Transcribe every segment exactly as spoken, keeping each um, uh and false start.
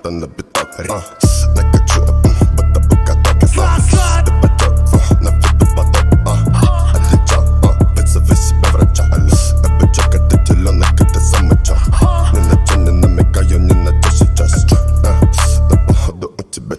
den är betagare. uh, Like a true, mm, but the book I talk is like det är bara jobb, uh, när vi doppar dopp. uh, Att det är jobb, uh, vet så visst behöver jag tja. Jag vill jogga det till och när det är samma jobb. Nina känner när mig gajon, nina just är just. Det bara har du ont i bett.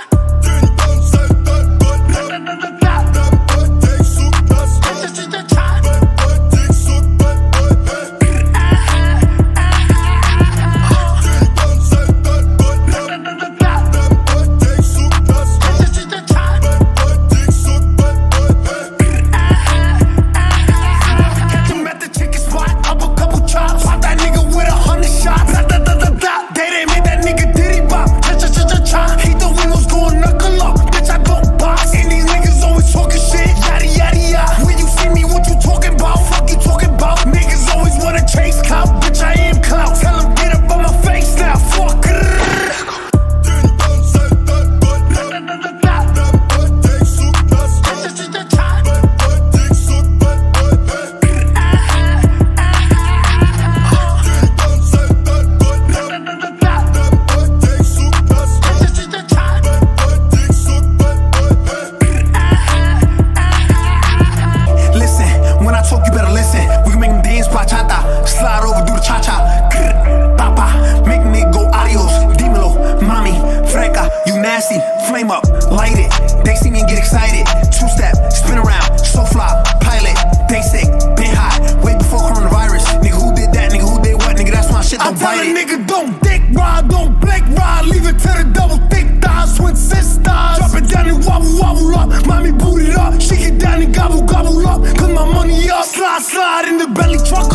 Flame up, light it. They see me and get excited. Two step, spin around, so fly, pilot. They sick, been hot, way before coronavirus. Nigga, who did that? Nigga, who did what? Nigga, that's my shit, don't bite it. I tell a nigga, don't dick ride, don't blink ride. Leave it to the double thick thighs, twin sisters. Drop it down and wobble, wobble up. Mommy boot it up, she get down and gobble, gobble up. Cause my money up, slide, slide in the belly truck.